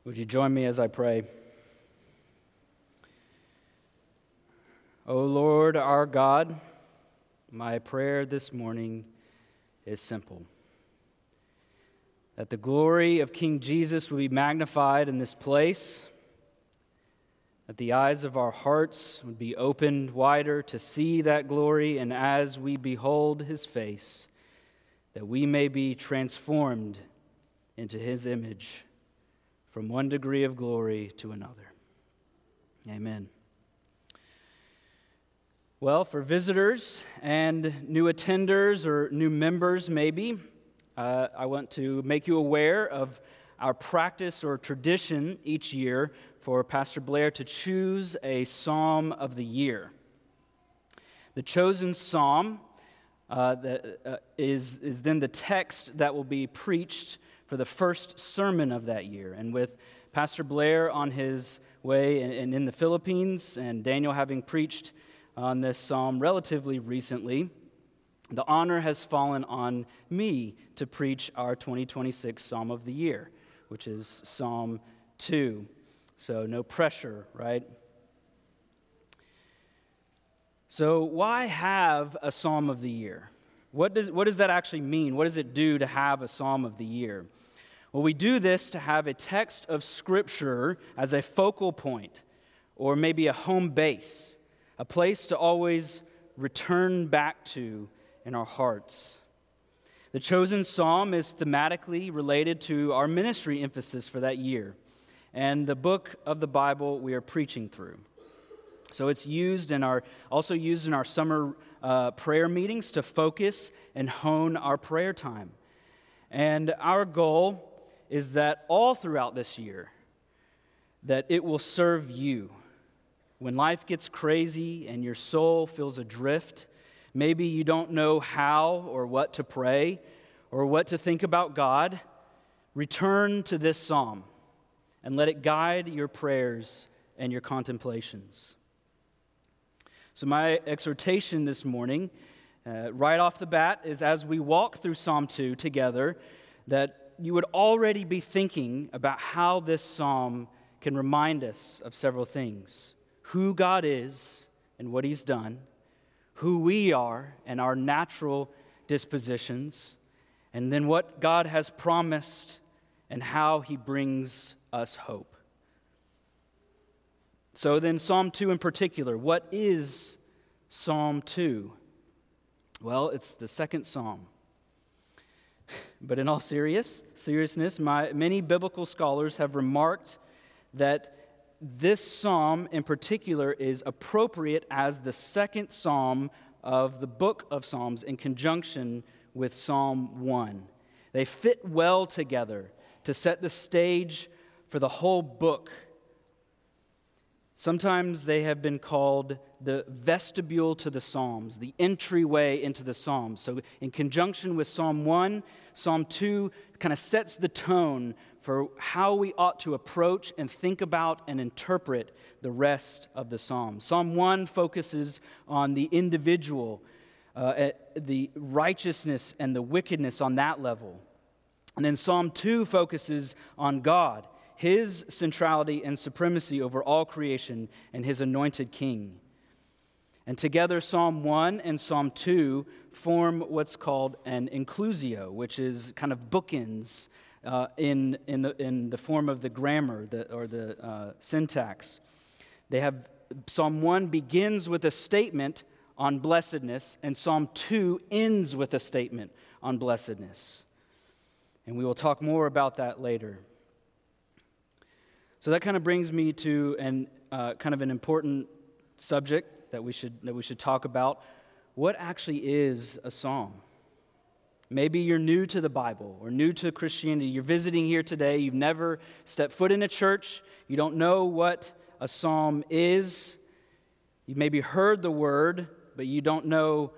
Would you join me as I pray? O Lord, our God, my prayer this morning is simple. That the glory of King Jesus will be magnified in this place, that the eyes of our hearts would be opened wider to see that glory, and as we behold his face, that we may be transformed into his image from one degree of glory to another. Amen. Well, for visitors and new attenders or new members maybe, I want to make you aware of our practice or tradition each year for Pastor Blair to choose a psalm of the year. The chosen psalm is then the text that will be preached for the first sermon of that year. And with Pastor Blair on his way and in the Philippines, and Daniel having preached on this psalm relatively recently, the honor has fallen on me to preach our 2026 Psalm of the Year, which is Psalm 2. So no pressure, right? So why have a Psalm of the Year? What does that actually mean? What does it do to have a Psalm of the Year? Well, we do this to have a text of Scripture as a focal point, or maybe a home base, a place to always return back to in our hearts. The chosen psalm is thematically related to our ministry emphasis for that year and the book of the Bible we are preaching through. So it's also used in our summer prayer meetings to focus and hone our prayer time. And our goal is that all throughout this year, that it will serve you. When life gets crazy and your soul feels adrift, maybe you don't know how or what to pray or what to think about God, return to this psalm and let it guide your prayers and your contemplations. So my exhortation this morning, right off the bat, is as we walk through Psalm 2 together, that you would already be thinking about how this psalm can remind us of several things. Who God is and what he's done, who we are and our natural dispositions, and then what God has promised and how he brings us hope. So then Psalm 2 in particular, what is Psalm 2? Well, it's the second psalm. But in all seriousness, many biblical scholars have remarked that this psalm in particular is appropriate as the second psalm of the book of Psalms in conjunction with Psalm 1. They fit well together to set the stage for the whole book. Sometimes they have been called the vestibule to the Psalms, the entryway into the Psalms. So in conjunction with Psalm 1, Psalm 2 kind of sets the tone for how we ought to approach and think about and interpret the rest of the Psalms. Psalm 1 focuses on the individual, the righteousness and the wickedness on that level. And then Psalm 2 focuses on God, his centrality and supremacy over all creation, and his anointed king. And together, Psalm 1 and Psalm 2 form what's called an inclusio, which is kind of bookends in the form of the grammar or the syntax. Psalm 1 begins with a statement on blessedness, and Psalm 2 ends with a statement on blessedness. And we will talk more about that later. So that kind of brings me to kind of an important subject that we should talk about. What actually is a psalm? Maybe you're new to the Bible or new to Christianity. You're visiting here today. You've never stepped foot in a church. You don't know what a psalm is. You've maybe heard the word, but you don't know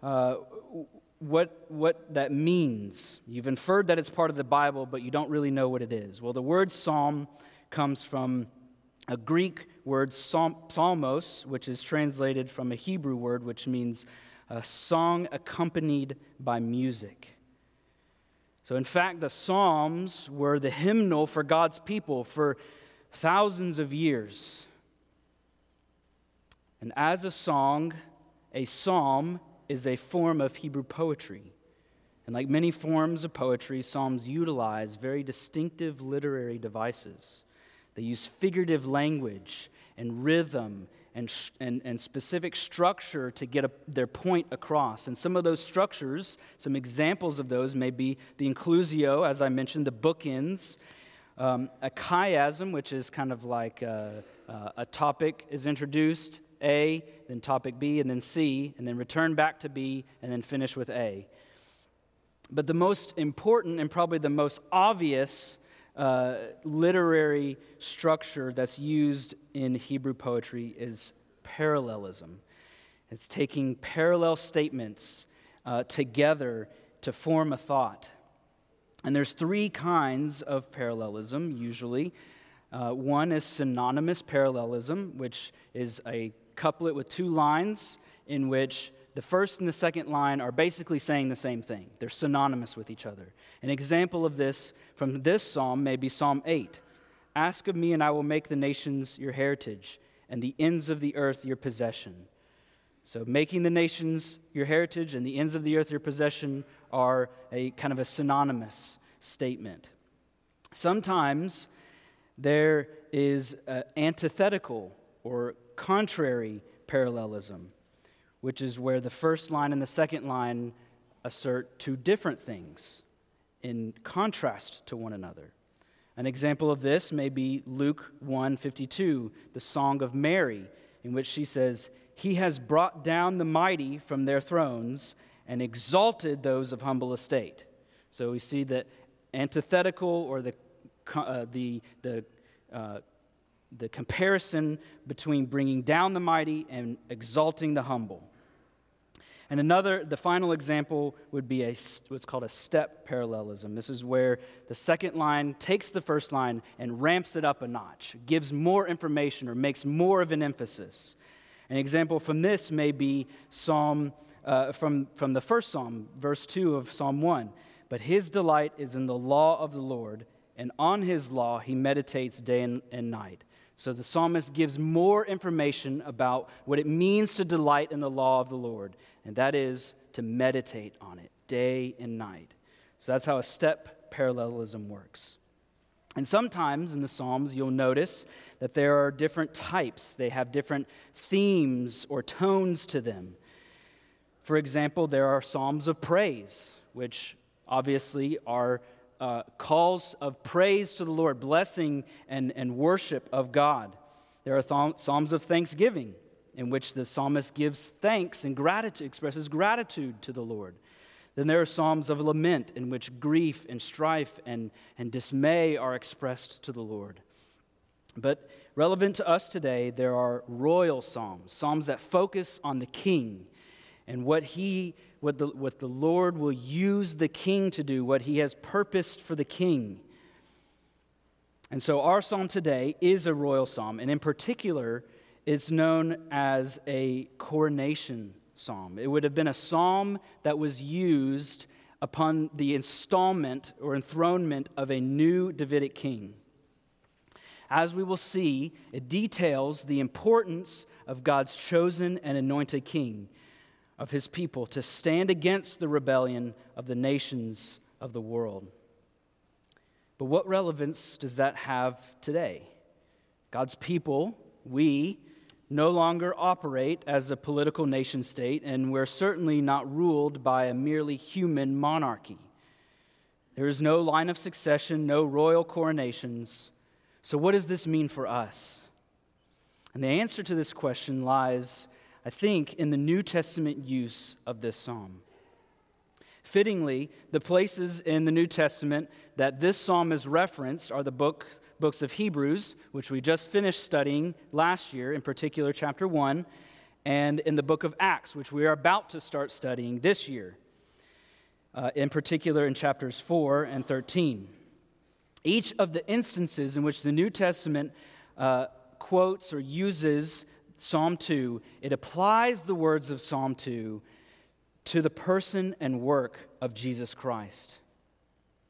what that means. You've inferred that it's part of the Bible, but you don't really know what it is. Well, the word psalm comes from a Greek word, psalmos, which is translated from a Hebrew word, which means a song accompanied by music. So in fact, the Psalms were the hymnal for God's people for thousands of years. And as a psalm is a form of Hebrew poetry. And like many forms of poetry, psalms utilize very distinctive literary devices. They use figurative language and rhythm and specific structure to get their point across. And some of those structures, some examples of those may be the inclusio, as I mentioned, the bookends, a chiasm, which is kind of like a topic is introduced, A, then topic B, and then C, and then return back to B, and then finish with A. But the most important and probably the most obvious literary structure that's used in Hebrew poetry is parallelism. It's taking parallel statements together to form a thought. And there's three kinds of parallelism, usually. One is synonymous parallelism, which is a couplet with two lines in which the first and the second line are basically saying the same thing. They're synonymous with each other. An example of this from this psalm may be Psalm 8. Ask of me, and I will make the nations your heritage, and the ends of the earth your possession. So making the nations your heritage and the ends of the earth your possession are a kind of a synonymous statement. Sometimes there is antithetical or contrary parallelism, which is where the first line and the second line assert two different things in contrast to one another. An example of this may be Luke 1:52, the Song of Mary, in which she says, "He has brought down the mighty from their thrones and exalted those of humble estate." So we see the antithetical or the comparison between bringing down the mighty and exalting the humble. And the final example would be what's called a step parallelism. This is where the second line takes the first line and ramps it up a notch, gives more information or makes more of an emphasis. An example from this may be from the first psalm, verse 2 of Psalm 1. But his delight is in the law of the Lord, and on his law he meditates day and night. So the psalmist gives more information about what it means to delight in the law of the Lord, and that is to meditate on it day and night. So that's how a step parallelism works. And sometimes in the Psalms, you'll notice that there are different types. They have different themes or tones to them. For example, there are Psalms of praise, which obviously are calls of praise to the Lord, blessing and worship of God. There are Psalms of thanksgiving, in which the psalmist gives thanks and gratitude, expresses gratitude to the Lord. Then there are Psalms of lament, in which grief and strife and dismay are expressed to the Lord. But relevant to us today, there are royal psalms, psalms that focus on the king and what the Lord will use the king to do, what he has purposed for the king. And so our psalm today is a royal psalm, and in particular, it's known as a coronation psalm. It would have been a psalm that was used upon the installment or enthronement of a new Davidic king. As we will see, it details the importance of God's chosen and anointed king, of his people, to stand against the rebellion of the nations of the world. But what relevance does that have today? God's people, we, no longer operate as a political nation state, and we're certainly not ruled by a merely human monarchy. There is no line of succession, no royal coronations. So what does this mean for us? And the answer to this question lies, I think, in the New Testament use of this psalm. Fittingly, the places in the New Testament that this psalm is referenced are the books of Hebrews, which we just finished studying last year, in particular chapter 1, and in the book of Acts, which we are about to start studying this year, in particular in chapters 4 and 13. Each of the instances in which the New Testament quotes or uses Psalm 2, it applies the words of Psalm 2 to the person and work of Jesus Christ.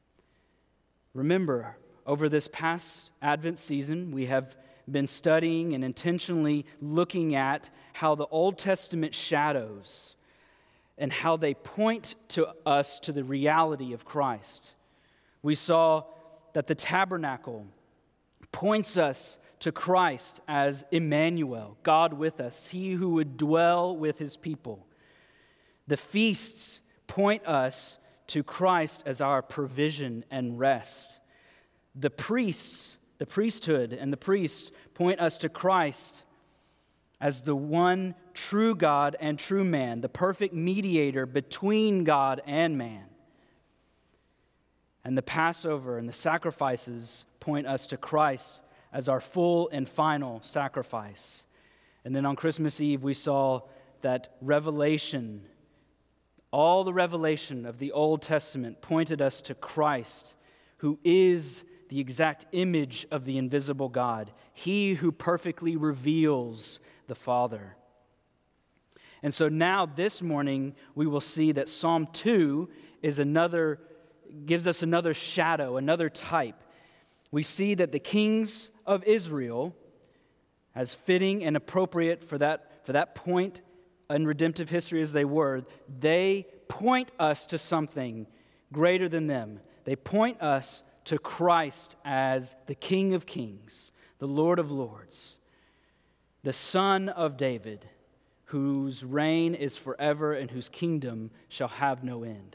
Remember, over this past Advent season, we have been studying and intentionally looking at how the Old Testament shadows and how they point to us to the reality of Christ. We saw that the tabernacle points us to Christ as Emmanuel, God with us, he who would dwell with his people. The feasts point us to Christ as our provision and rest. The priesthood and the priests point us to Christ as the one true God and true man, the perfect mediator between God and man. And the Passover and the sacrifices point us to Christ as our full and final sacrifice. And then on Christmas Eve, we saw that revelation, all the revelation of the Old Testament pointed us to Christ, who is the exact image of the invisible God, he who perfectly reveals the Father. And so now this morning, we will see that Psalm 2 gives us another shadow, another type. We see that the kings of Israel, as fitting and appropriate for that point in redemptive history as they were, they point us to something greater than them. They point us to Christ as the King of Kings, the Lord of Lords, the Son of David, whose reign is forever and whose kingdom shall have no end.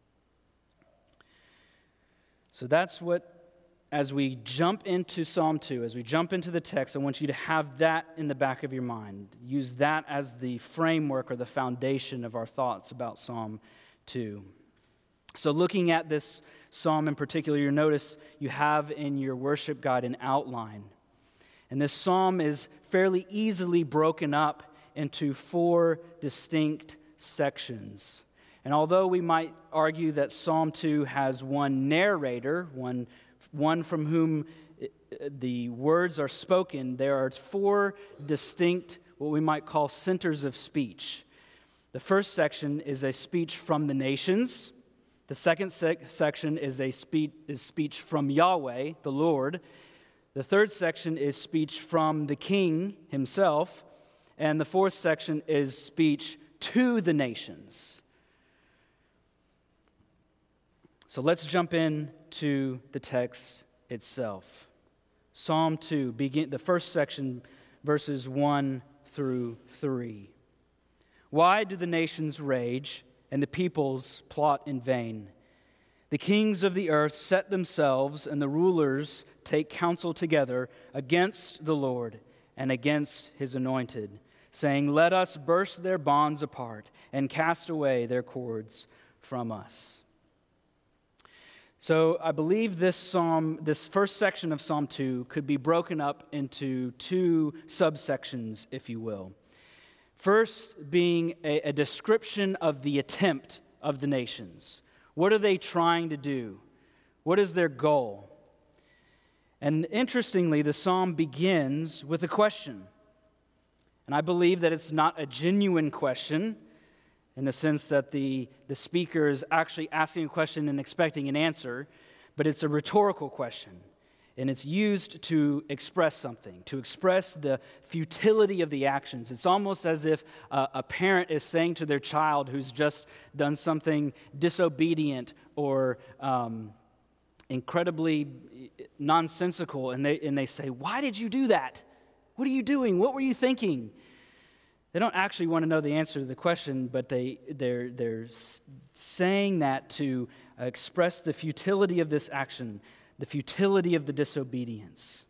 So that's what, as we jump into Psalm 2, as we jump into the text, I want you to have that in the back of your mind. Use that as the framework or the foundation of our thoughts about Psalm 2. So looking at this psalm in particular, you'll notice you have in your worship guide an outline. And this psalm is fairly easily broken up into 4 distinct sections. And although we might argue that Psalm 2 has one narrator, one from whom the words are spoken, there are 4 distinct, what we might call centers of speech. The first section is a speech from the nations. The second section is speech from Yahweh, the Lord. The third section is speech from the king himself. And the fourth section is speech to the nations. So let's jump into the text itself. Psalm 2, the first section, verses 1 through 3. Why do the nations rage and the peoples plot in vain? The kings of the earth set themselves, and the rulers take counsel together against the Lord and against his anointed, saying, "Let us burst their bonds apart and cast away their cords from us." So I believe this first section of Psalm 2 could be broken up into 2 subsections, if you will. First being a description of the attempt of the nations. What are they trying to do? What is their goal? And interestingly, the psalm begins with a question. And I believe that it's not a genuine question in the sense that the speaker is actually asking a question and expecting an answer, but it's a rhetorical question. And it's used to express something, to express the futility of the actions. It's almost as if a parent is saying to their child who's just done something disobedient or incredibly nonsensical, and they say, "Why did you do that? What are you doing? What were you thinking?" They don't actually want to know the answer to the question, but they're saying that to express the futility of this action, the futility of the disobedience.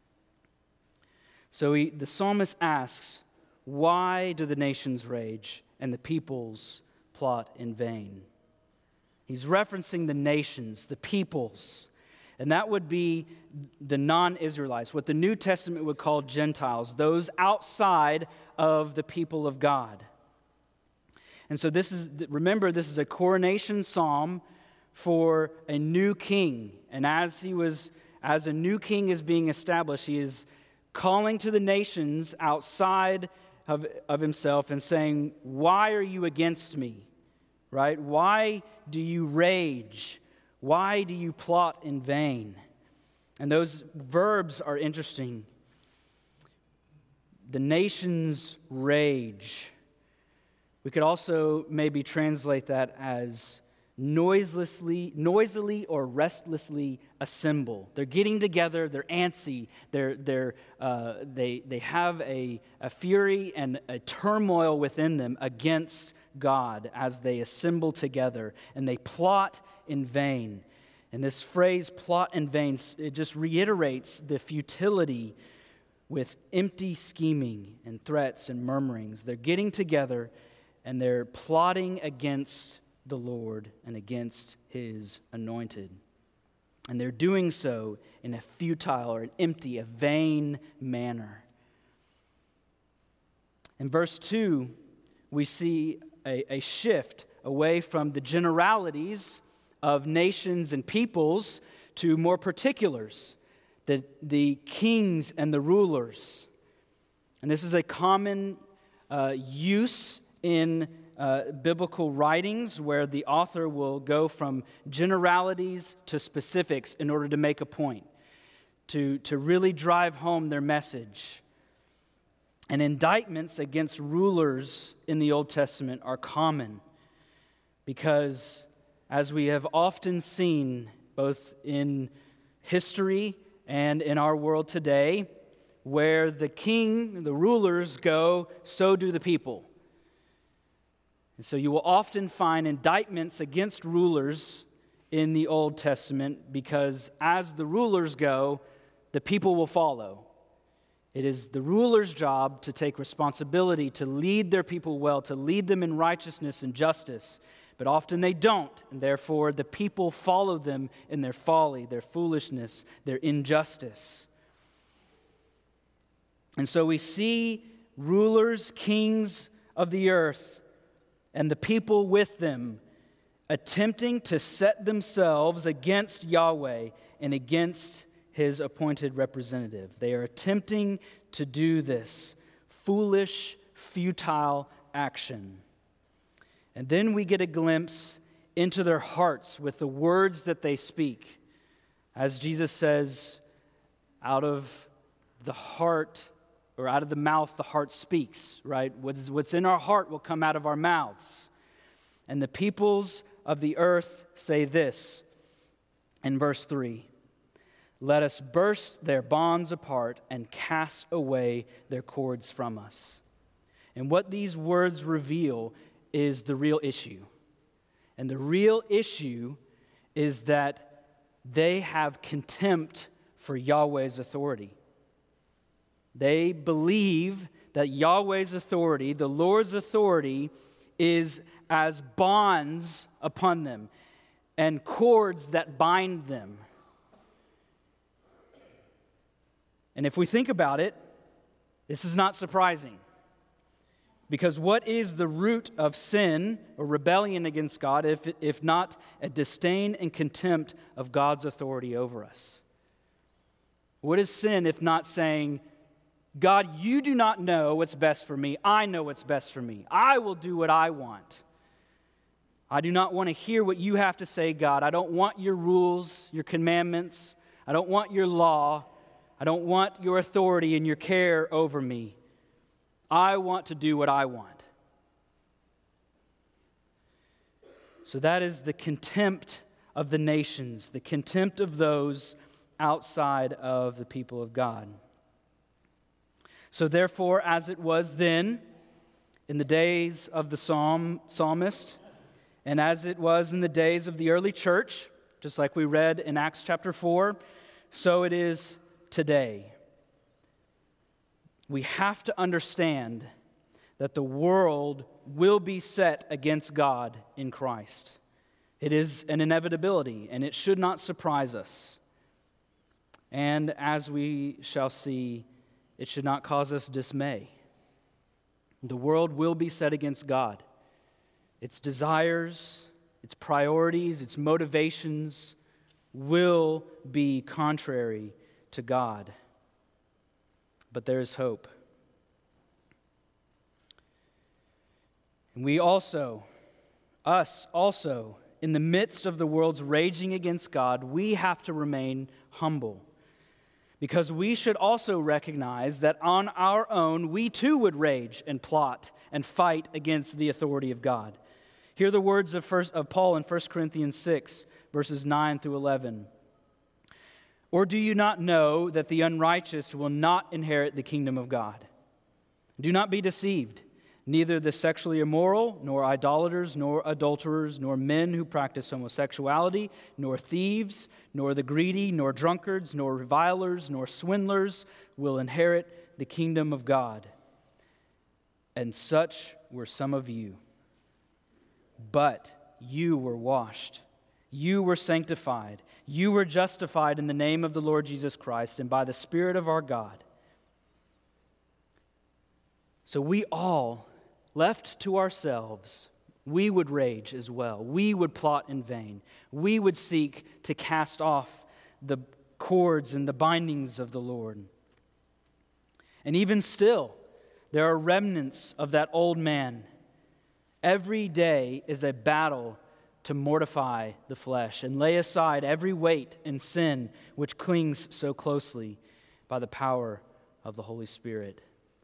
So the psalmist asks, why do the nations rage and the peoples plot in vain? He's referencing the nations, the peoples, and that would be the non-Israelites, what the New Testament would call Gentiles, those outside of the people of God. And so remember, this is a coronation psalm for a new king. And as a new king is being established, he is calling to the nations outside of himself and saying, "Why are you against me?" Right? Why do you rage? Why do you plot in vain? And those verbs are interesting. The nations rage. We could also maybe translate that as noisily or restlessly assemble. They're getting together, they're antsy, they have a fury and a turmoil within them against God as they assemble together, and they plot in vain. And this phrase, plot in vain, it just reiterates the futility with empty scheming and threats and murmurings. They're getting together and they're plotting against the Lord and against His anointed. And they're doing so in a futile or an empty, a vain manner. In verse 2, we see a shift away from the generalities of nations and peoples to more particulars, the kings and the rulers. And this is a common use in biblical writings where the author will go from generalities to specifics in order to make a point, to really drive home their message. And indictments against rulers in the Old Testament are common because, as we have often seen both in history and in our world today, where the king, the rulers go, so do the people. And so you will often find indictments against rulers in the Old Testament because as the rulers go, the people will follow. It is the ruler's job to take responsibility, to lead their people well, to lead them in righteousness and justice. But often they don't, and therefore the people follow them in their folly, their foolishness, their injustice. And so we see rulers, kings of the earth, and the people with them attempting to set themselves against Yahweh and against His appointed representative. They are attempting to do this foolish, futile action. And then we get a glimpse into their hearts with the words that they speak. As Jesus says, out of the heart, or out of the mouth, the heart speaks, right? What's in our heart will come out of our mouths. And the peoples of the earth say this in verse 3. Let us burst their bonds apart and cast away their cords from us. And what these words reveal is the real issue. And the real issue is that they have contempt for Yahweh's authority. They believe that Yahweh's authority, the Lord's authority, is as bonds upon them and cords that bind them. And if we think about it, this is not surprising. Because what is the root of sin or rebellion against God if not a disdain and contempt of God's authority over us? What is sin if not saying, God, you do not know what's best for me. I know what's best for me. I will do what I want. I do not want to hear what you have to say, God. I don't want your rules, your commandments. I don't want your law. I don't want your authority and your care over me. I want to do what I want. So that is the contempt of the nations, the contempt of those outside of the people of God. So therefore, as it was then, in the days of the psalmist, and as it was in the days of the early church, just like we read in Acts chapter 4, so it is today. We have to understand that the world will be set against God in Christ. It is an inevitability, and it should not surprise us. And as we shall see, it should not cause us dismay. The world will be set against God. Its desires, its priorities, its motivations will be contrary to God. But there is hope. And us also, in the midst of the world's raging against God, we have to remain humble. Because we should also recognize that on our own, we too would rage and plot and fight against the authority of God. Hear the words of Paul in 1 Corinthians 6, verses 9 through 11. Or do you not know that the unrighteous will not inherit the kingdom of God? Do not be deceived. Neither the sexually immoral, nor idolaters, nor adulterers, nor men who practice homosexuality, nor thieves, nor the greedy, nor drunkards, nor revilers, nor swindlers will inherit the kingdom of God. And such were some of you. But you were washed, you were sanctified, you were justified in the name of the Lord Jesus Christ and by the Spirit of our God. So we all, left to ourselves, we would rage as well. We would plot in vain. We would seek to cast off the cords and the bindings of the Lord. And even still, there are remnants of that old man. Every day is a battle to mortify the flesh and lay aside every weight and sin which clings so closely by the power of the Holy Spirit.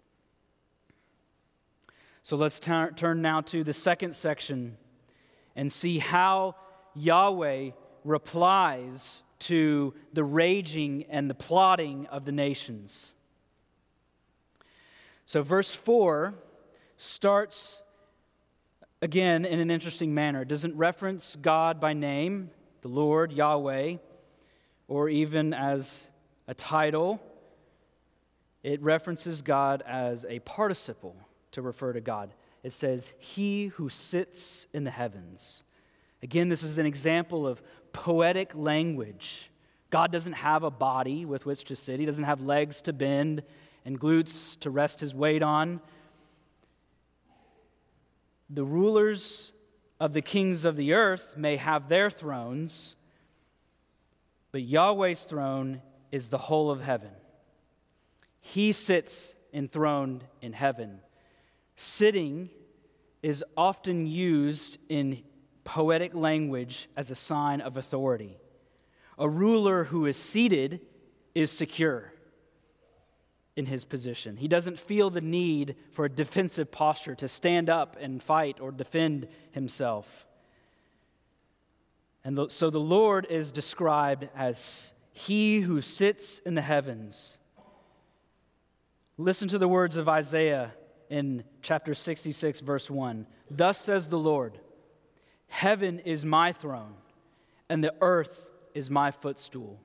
So let's turn now to the second section and see how Yahweh replies to the raging and the plotting of the nations. So verse 4 starts again in an interesting manner. It doesn't reference God by name, the Lord, Yahweh, or even as a title. It references God as a participle to refer to God. It says, He who sits in the heavens. Again, this is an example of poetic language. God doesn't have a body with which to sit. He doesn't have legs to bend and glutes to rest his weight on. The rulers of the kings of the earth may have their thrones, but Yahweh's throne is the whole of heaven. He sits enthroned in heaven. Sitting is often used in poetic language as a sign of authority. A ruler who is seated is secure in his position. He doesn't feel the need for a defensive posture to stand up and fight or defend himself. And so the Lord is described as He who sits in the heavens. Listen to the words of Isaiah in chapter 66, verse 1. Thus says the Lord, Heaven is my throne, and the earth is my footstool.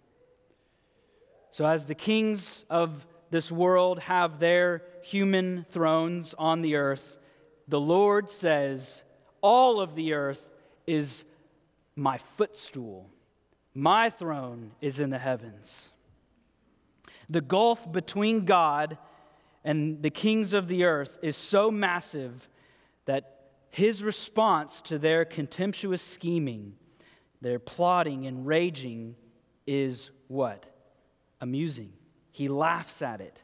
So as the kings of this world have their human thrones on the earth, the Lord says, all of the earth is my footstool. My throne is in the heavens. The gulf between God and the kings of the earth is so massive that his response to their contemptuous scheming, their plotting and raging, is what? Amusing. He laughs at it.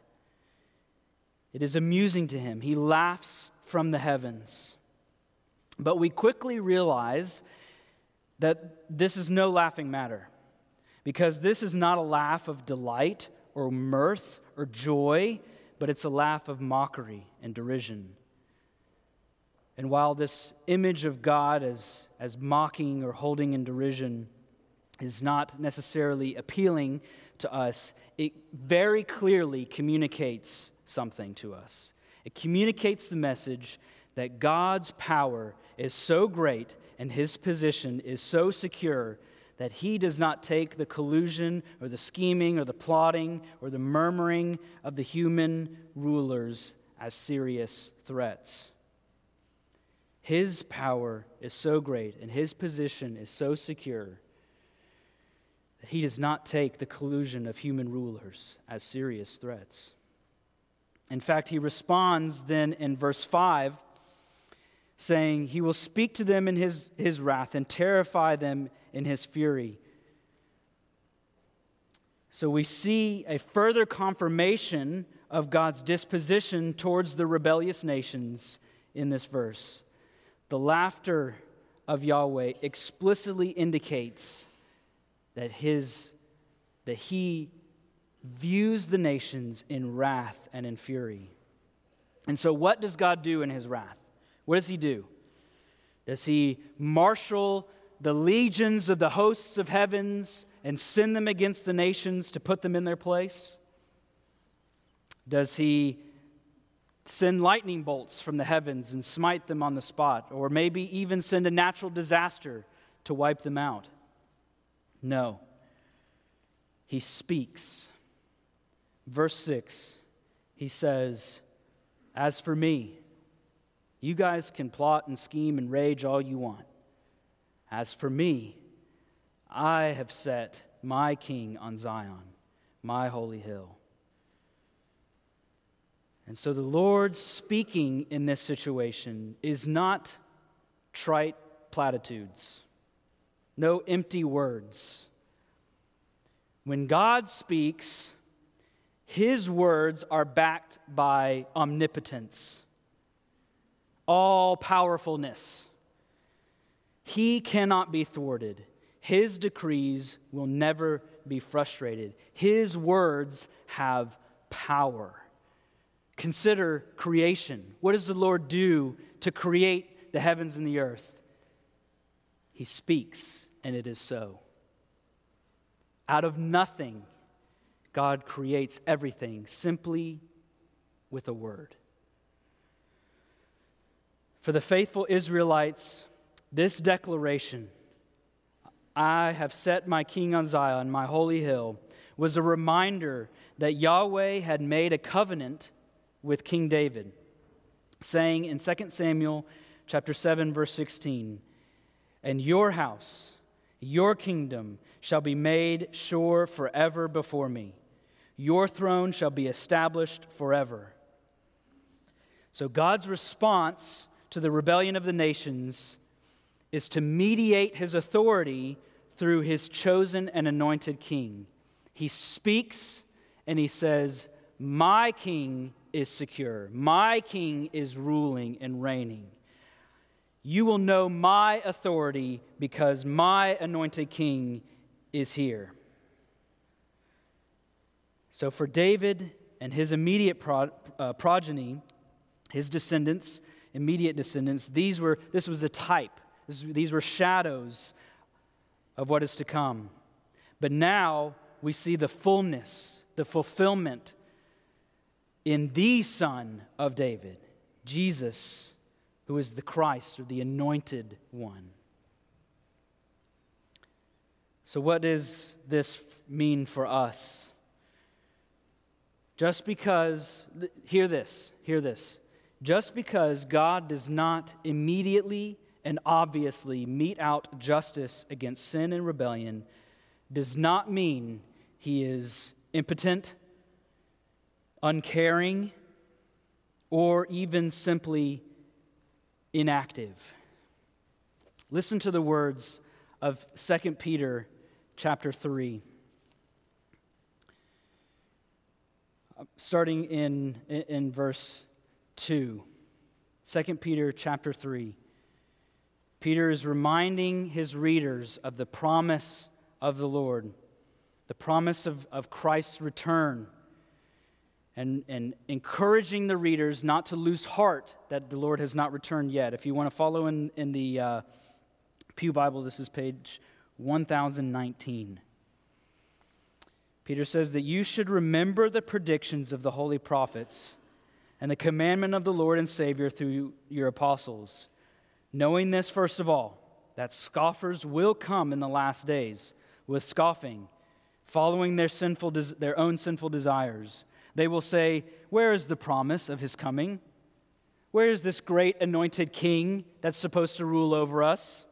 It is amusing to him. He laughs from the heavens. But we quickly realize that this is no laughing matter, because this is not a laugh of delight or mirth or joy, but it's a laugh of mockery and derision. And while this image of God as mocking or holding in derision is not necessarily appealing to us, it very clearly communicates something to us. It communicates the message that God's power is so great and his position is so secure that he does not take the collusion or the scheming or the plotting or the murmuring of the human rulers as serious threats. His power is so great and his position is so secure that he does not take the collusion of human rulers as serious threats. In fact, he responds then in verse 5, saying, he will speak to them in his wrath and terrify them in his fury. So we see a further confirmation of God's disposition towards the rebellious nations in this verse. The laughter of Yahweh explicitly indicates that he views the nations in wrath and in fury. And so what does God do in his wrath? What does he do? Does he marshal the legions of the hosts of heavens and send them against the nations to put them in their place? Does he send lightning bolts from the heavens and smite them on the spot? Or maybe even send a natural disaster to wipe them out? No. He speaks. Verse 6, he says, "As for me, you guys can plot and scheme and rage all you want. As for me, I have set my king on Zion, my holy hill." And so the Lord speaking in this situation is not trite platitudes, no empty words. When God speaks, his words are backed by omnipotence, all-powerfulness. He cannot be thwarted. His decrees will never be frustrated. His words have power. Consider creation. What does the Lord do to create the heavens and the earth? He speaks, and it is so. Out of nothing, God creates everything simply with a word. For the faithful Israelites, this declaration, "I have set my king on Zion, my holy hill," was a reminder that Yahweh had made a covenant with King David, saying in 2 Samuel chapter 7, verse 16, "And your house, your kingdom, shall be made sure forever before me. Your throne shall be established forever." So God's response to the rebellion of the nations is to mediate his authority through his chosen and anointed king. He speaks and he says, "My king is secure. My king is ruling and reigning. You will know my authority because my anointed king is here." So for David and his immediate progeny, his descendants, immediate descendants, this was a type. These were shadows of what is to come. But now we see the fullness, the fulfillment in the Son of David, Jesus, who is the Christ, or the Anointed One. So what does this mean for us? Just because, hear this. Just because God does not immediately and obviously mete out justice against sin and rebellion does not mean he is impotent, uncaring, or even simply inactive. Listen to the words of 2 Peter chapter 3. Starting in verse 2. 2 Peter chapter 3. Peter is reminding his readers of the promise of the Lord, the promise of Christ's return, and encouraging the readers not to lose heart that the Lord has not returned yet. If you want to follow in the Pew Bible, this is page 1019. Peter says that you should remember the predictions of the holy prophets and the commandment of the Lord and Savior through your apostles, knowing this first of all, that scoffers will come in the last days with scoffing, following their own sinful desires. They will say, "Where is the promise of his coming? Where is this great anointed king that's supposed to rule over us?"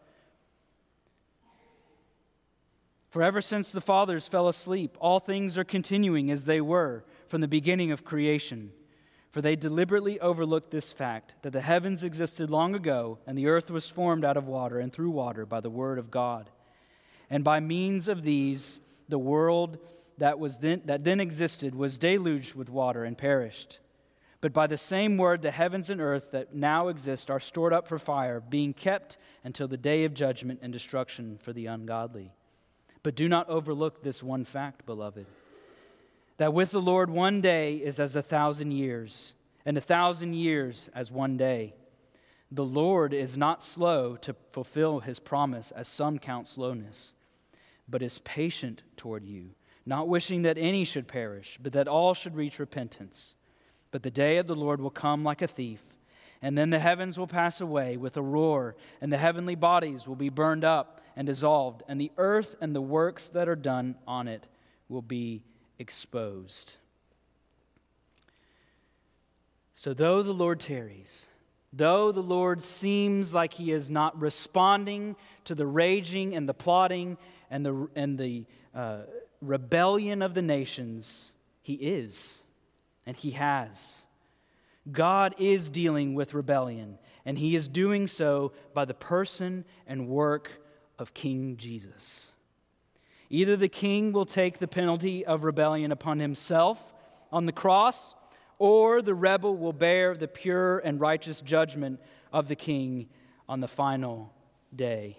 For ever since the fathers fell asleep, all things are continuing as they were from the beginning of creation. For they deliberately overlooked this fact, that the heavens existed long ago, and the earth was formed out of water and through water by the word of God. And by means of these, the world that then existed was deluged with water and perished. But by the same word, the heavens and earth that now exist are stored up for fire, being kept until the day of judgment and destruction for the ungodly. But do not overlook this one fact, beloved, that with the Lord 1 day is as 1,000 years, and 1,000 years as 1 day. The Lord is not slow to fulfill his promise, as some count slowness, but is patient toward you, not wishing that any should perish, but that all should reach repentance. But the day of the Lord will come like a thief, and then the heavens will pass away with a roar, and the heavenly bodies will be burned up and dissolved, and the earth and the works that are done on it will be exposed. So though the Lord tarries, though the Lord seems like he is not responding to the raging and the plotting and the rebellion of the nations, he is, and he has. God is dealing with rebellion, and he is doing so by the person and work of King Jesus. Either the king will take the penalty of rebellion upon himself on the cross, or the rebel will bear the pure and righteous judgment of the king on the final day.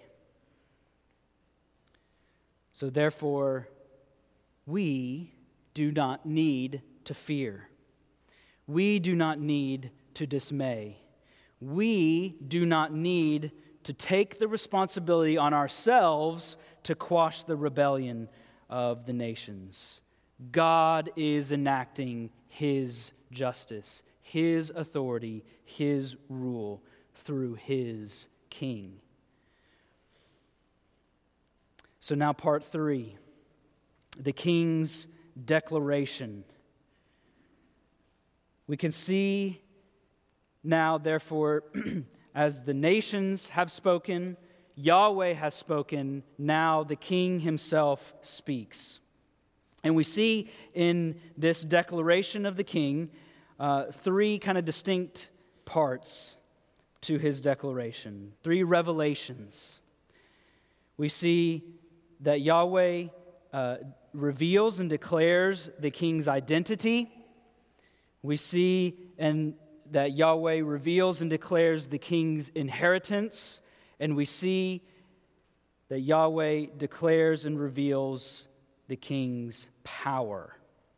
So therefore, we do not need to fear. We do not need to dismay. We do not need to take the responsibility on ourselves to quash the rebellion of the nations. God is enacting his justice, his authority, his rule through his king. So now part 3, the king's declaration. We can see now, therefore, as the nations have spoken, Yahweh has spoken, now the king himself speaks. And we see in this declaration of the king 3 kind of distinct parts to his declaration, 3 revelations. We see that Yahweh reveals and declares the king's identity. We see that Yahweh reveals and declares the king's inheritance. And we see that Yahweh declares and reveals the king's power.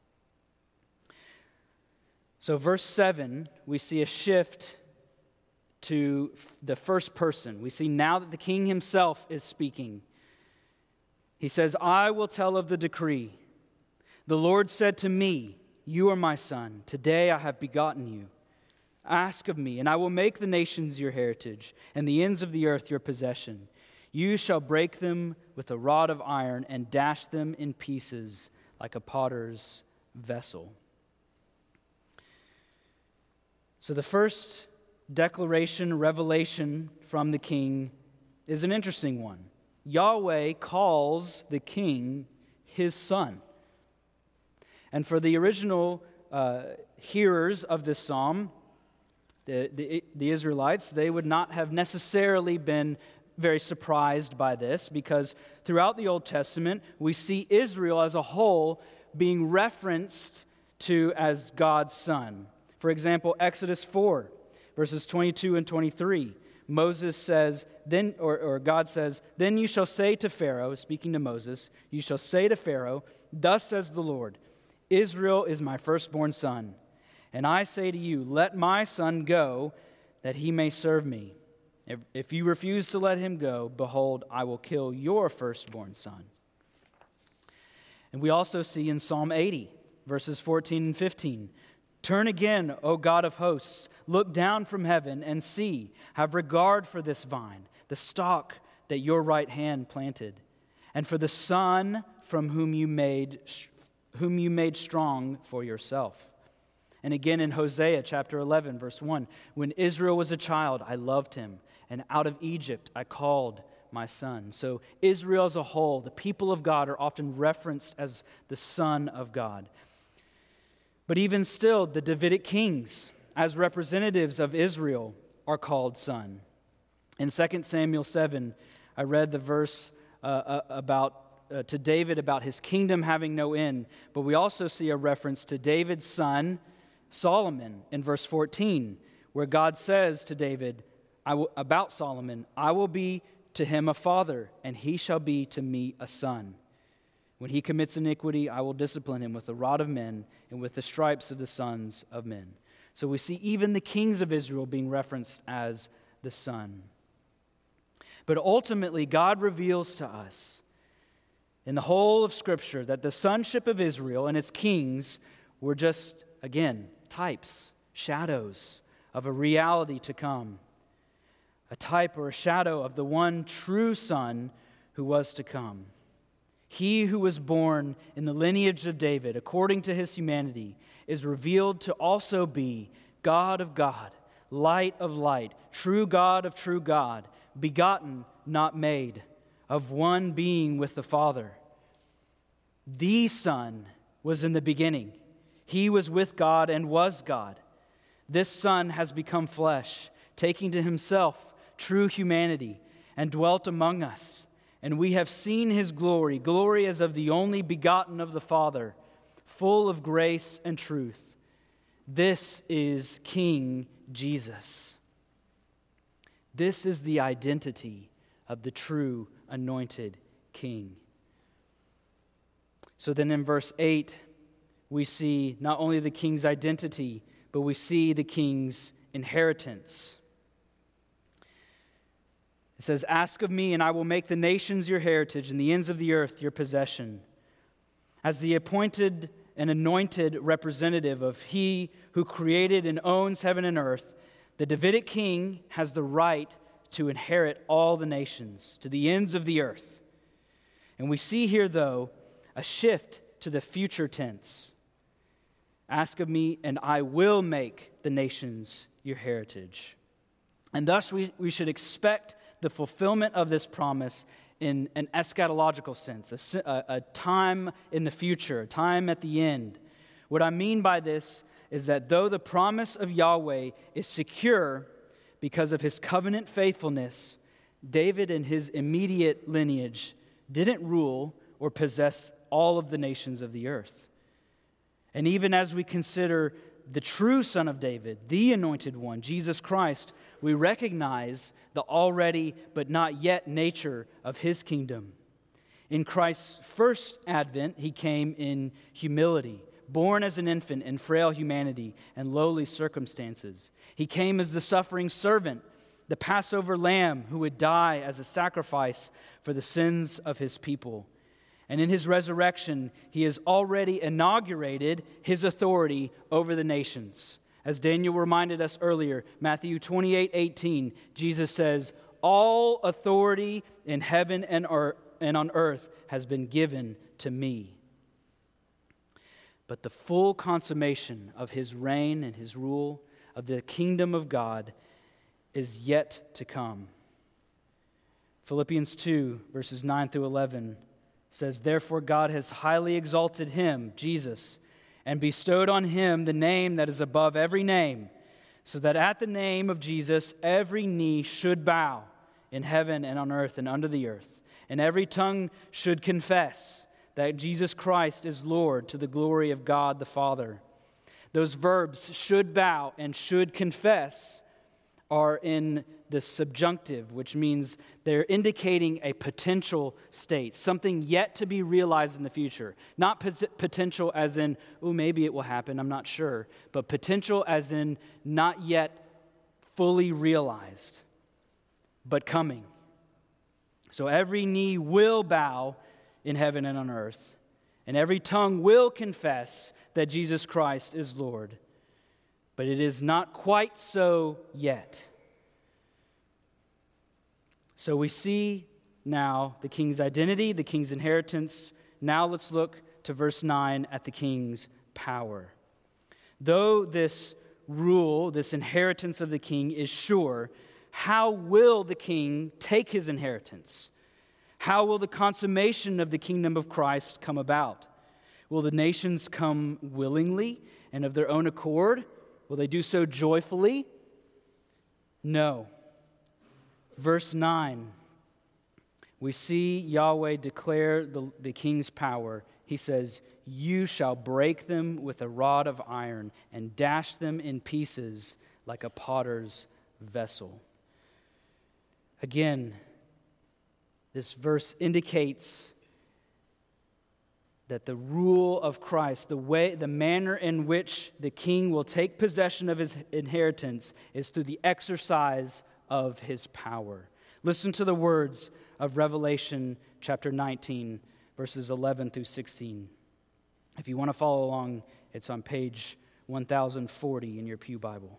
So verse 7, we see a shift to the first person. We see now that the king himself is speaking. He says, I will tell of the decree. The Lord said to me, you are my son. Today I have begotten you. Ask of me, and I will make the nations your heritage, and the ends of the earth your possession. You shall break them with a rod of iron and dash them in pieces like a potter's vessel. So the first declaration, revelation from the king is an interesting one. Yahweh calls the king his son. And for the original hearers of this psalm, the Israelites, they would not have necessarily been very surprised by this, because throughout the Old Testament, we see Israel as a whole being referenced to as God's son. For example, Exodus 4, verses 22 and 23, Moses says, God says, then you shall say to Pharaoh, speaking to Moses, you shall say to Pharaoh, thus says the Lord, Israel is my firstborn son. And I say to you, let my son go, that he may serve me. If you refuse to let him go, behold, I will kill your firstborn son. And we also see in Psalm 80, verses 14 and 15, turn again, O God of hosts, look down from heaven and see, have regard for this vine, the stalk that your right hand planted, and for the son from whom you made strong for yourself. And again in Hosea chapter 11, verse 1, when Israel was a child, I loved him, and out of Egypt I called my son. So Israel as a whole, the people of God, are often referenced as the son of God. But even still, the Davidic kings, as representatives of Israel, are called son. In 2 Samuel 7, I read the verse to David about his kingdom having no end, but we also see a reference to David's son, Solomon in verse 14, where God says to David about Solomon, I will be to him a father, and he shall be to me a son. When he commits iniquity, I will discipline him with the rod of men and with the stripes of the sons of men. So we see even the kings of Israel being referenced as the son. But ultimately, God reveals to us in the whole of Scripture that the sonship of Israel and its kings were just, again, types, shadows of a reality to come. A type or a shadow of the one true Son who was to come. He who was born in the lineage of David, according to his humanity, is revealed to also be God of God, light of light, true God of true God, begotten, not made, of one being with the Father. The Son was in the beginning. He was with God and was God. This Son has become flesh, taking to himself true humanity, and dwelt among us. And we have seen his glory, glory as of the only begotten of the Father, full of grace and truth. This is King Jesus. This is the identity of the true anointed King. So then in verse 8, we see not only the King's identity, but we see the King's inheritance. It says, ask of me, and I will make the nations your heritage and the ends of the earth your possession. As the appointed and anointed representative of he who created and owns heaven and earth, the Davidic king has the right to inherit all the nations to the ends of the earth. And we see here, though, a shift to the future tense. Ask of me, and I will make the nations your heritage. And thus we should expect the fulfillment of this promise in an eschatological sense, a time in the future, a time at the end. What I mean by this is that though the promise of Yahweh is secure because of his covenant faithfulness, David and his immediate lineage didn't rule or possess all of the nations of the earth. And even as we consider the true Son of David, the Anointed One, Jesus Christ, we recognize the already but not yet nature of his kingdom. In Christ's first advent, he came in humility, born as an infant in frail humanity and lowly circumstances. He came as the suffering servant, the Passover lamb who would die as a sacrifice for the sins of his people. And in his resurrection, he has already inaugurated his authority over the nations. As Daniel reminded us earlier, Matthew 28:18, Jesus says, all authority in heaven and on earth has been given to me. But the full consummation of his reign and his rule of the kingdom of God is yet to come. Philippians 2, verses 9 through 11 says, therefore God has highly exalted him, Jesus, and bestowed on him the name that is above every name, so that at the name of Jesus every knee should bow in heaven and on earth and under the earth, and every tongue should confess that Jesus Christ is Lord to the glory of God the Father. Those verbs, should bow and should confess, are in the subjunctive, which means they're indicating a potential state, something yet to be realized in the future. Not potential as in, oh, maybe it will happen, I'm not sure, but potential as in not yet fully realized, but coming. So every knee will bow in heaven and on earth, and every tongue will confess that Jesus Christ is Lord. But it is not quite so yet. So we see now the king's identity, the king's inheritance. Now let's look to verse 9 at the king's power. Though this rule, this inheritance of the king is sure, how will the king take his inheritance? How will the consummation of the kingdom of Christ come about? Will the nations come willingly and of their own accord? Will they do so joyfully? No. Verse 9, we see Yahweh declare the king's power. He says, you shall break them with a rod of iron and dash them in pieces like a potter's vessel. Again, this verse indicates that the rule of Christ, the manner in which the king will take possession of his inheritance is through the exercise of his power. Listen to the words of Revelation chapter 19, verses 11 through 16. If you want to follow along, it's on page 1040 in your Pew Bible.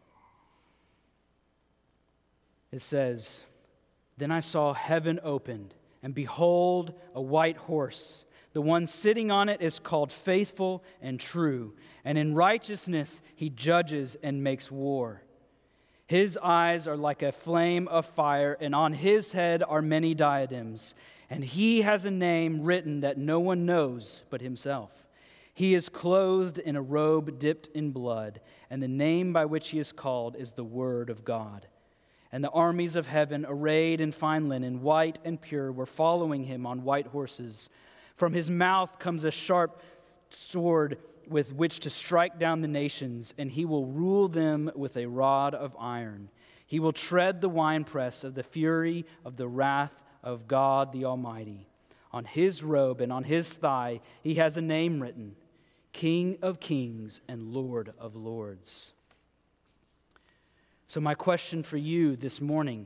It says, "Then I saw heaven opened, and behold, a white horse. The one sitting on it is called Faithful and True, and in righteousness he judges and makes war. His eyes are like a flame of fire, and on his head are many diadems, and he has a name written that no one knows but himself. He is clothed in a robe dipped in blood, and the name by which he is called is the Word of God. And the armies of heaven, arrayed in fine linen, white and pure, were following him on white horses. From his mouth comes a sharp sword with which to strike down the nations, and he will rule them with a rod of iron. He will tread the winepress of the fury of the wrath of God the Almighty. On his robe and on his thigh he has a name written, King of Kings and Lord of Lords." So my question for you this morning,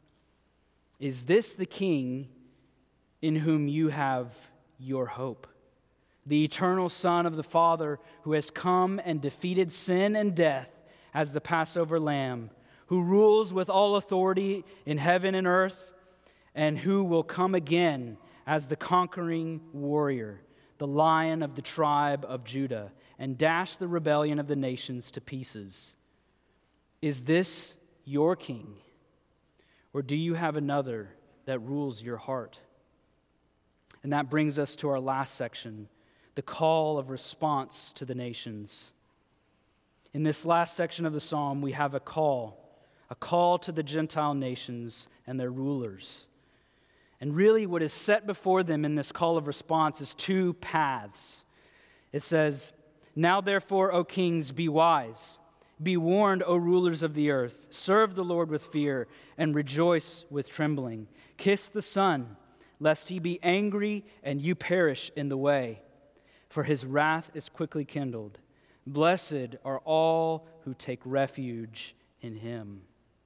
is this the King in whom you have your hope? The eternal Son of the Father, who has come and defeated sin and death as the Passover lamb, who rules with all authority in heaven and earth, and who will come again as the conquering warrior, the Lion of the tribe of Judah, and dash the rebellion of the nations to pieces. Is this your king? Or do you have another that rules your heart? And that brings us to our last section, the call of response to the nations. In this last section of the psalm, we have a call to the Gentile nations and their rulers. And really what is set before them in this call of response is two paths. It says, "Now therefore, O kings, be wise. Be warned, O rulers of the earth. Serve the Lord with fear and rejoice with trembling. Kiss the Son, lest he be angry and you perish in the way. For his wrath is quickly kindled. Blessed are all who take refuge in him."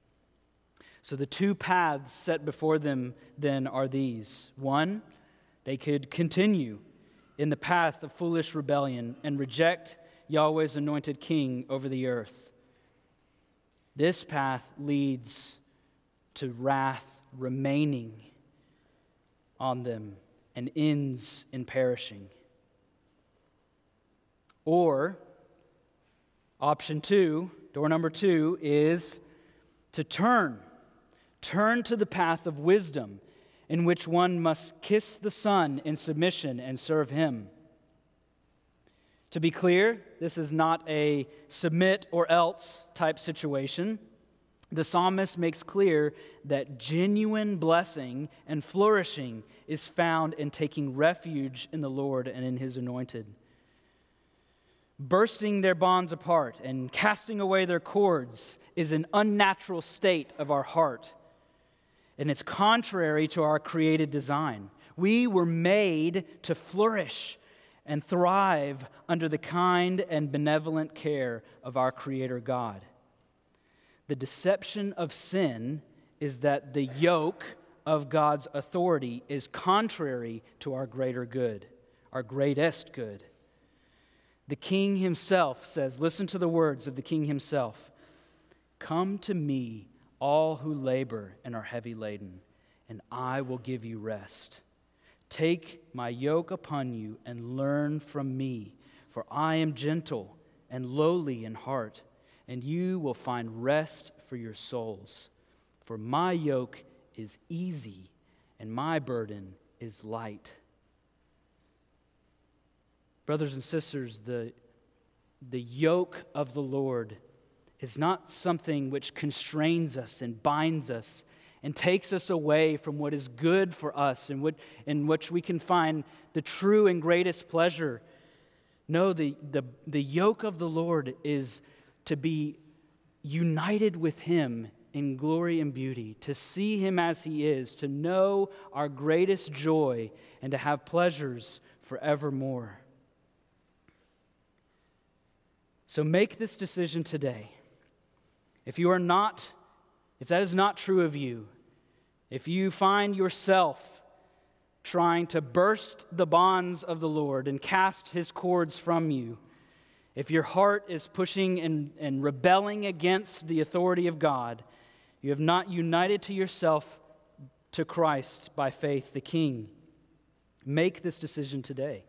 So the two paths set before them then are these. One, they could continue in the path of foolish rebellion and reject Yahweh's anointed king over the earth. This path leads to wrath remaining on them and ends in perishing. Or, option two, door number two, is to turn to the path of wisdom, in which one must kiss the Son in submission and serve him. To be clear, this is not a submit or else type situation. The psalmist makes clear that genuine blessing and flourishing is found in taking refuge in the Lord and in his anointed. Bursting their bonds apart and casting away their cords is an unnatural state of our heart, and it's contrary to our created design. We were made to flourish and thrive under the kind and benevolent care of our Creator God. The deception of sin is that the yoke of God's authority is contrary to our greater good, our greatest good. The King himself says, listen to the words of the King himself, "Come to me, all who labor and are heavy laden, and I will give you rest. Take my yoke upon you and learn from me, for I am gentle and lowly in heart, and you will find rest for your souls. For my yoke is easy and my burden is light." Brothers and sisters, the yoke of the Lord is not something which constrains us and binds us and takes us away from what is good for us and in which we can find the true and greatest pleasure. No, the yoke of the Lord is to be united with Him in glory and beauty, to see Him as He is, to know our greatest joy, and to have pleasures forevermore. So make this decision today. If that is not true of you, if you find yourself trying to burst the bonds of the Lord and cast His cords from you, if your heart is pushing and rebelling against the authority of God, you have not united to yourself to Christ by faith, the King. Make this decision today.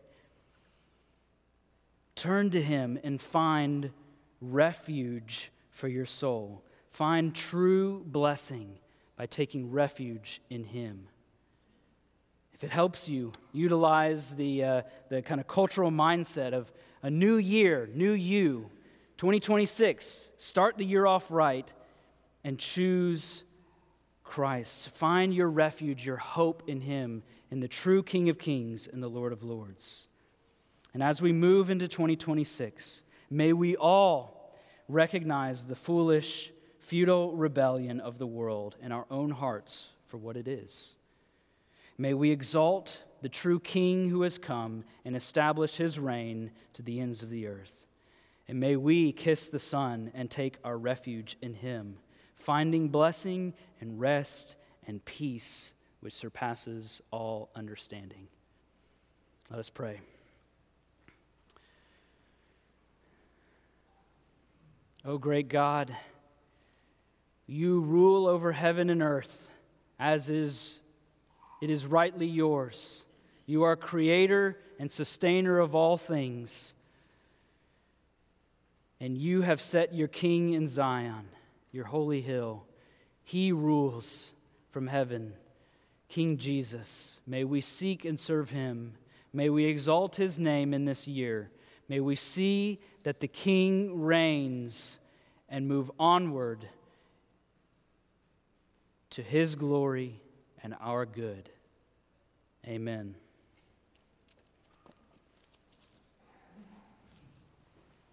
Turn to Him and find refuge for your soul. Find true blessing by taking refuge in Him. If it helps you, utilize the kind of cultural mindset of a new year, new you, 2026. Start the year off right and choose Christ. Find your refuge, your hope in Him, in the true King of Kings and the Lord of Lords. And as we move into 2026, may we all recognize the foolish, futile rebellion of the world in our own hearts for what it is. May we exalt the true King who has come and establish His reign to the ends of the earth. And may we kiss the Son and take our refuge in Him, finding blessing and rest and peace which surpasses all understanding. Let us pray. O great God, You rule over heaven and earth as it is rightly Yours. You are creator and sustainer of all things. And You have set Your King in Zion, Your holy hill. He rules from heaven. King Jesus, may we seek and serve Him. May we exalt His name in this year. May we see that the King reigns and move onward to His glory and our good. Amen.